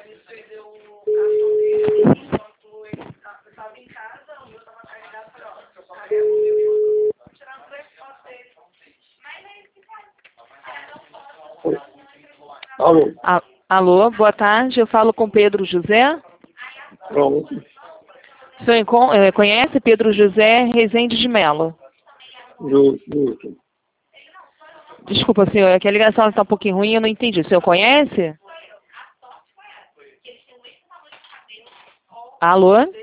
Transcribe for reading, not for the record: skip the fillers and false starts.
Alô? Alô, boa tarde. Eu falo com Pedro José. Pronto. O senhor conhece Pedro José Rezende de Mello? Justo. Desculpa, senhor, é que a ligação está um pouquinho ruim, eu não entendi. O senhor conhece? Alô?